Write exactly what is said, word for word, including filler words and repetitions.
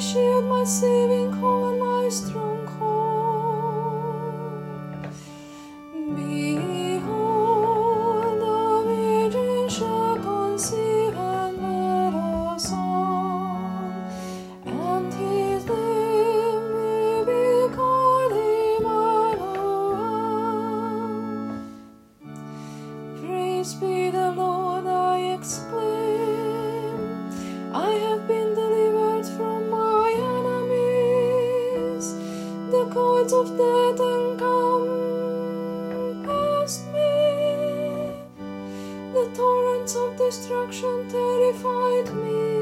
shield, my saving hold, and my stronghold. Behold, the Virgin shall conceive and bear a son, and his name will be called Emmanuel. Praise be the Lord, I exclaim. I have been delivered from my enemies. The cords of death encompassed me. The torrents of destruction terrified me.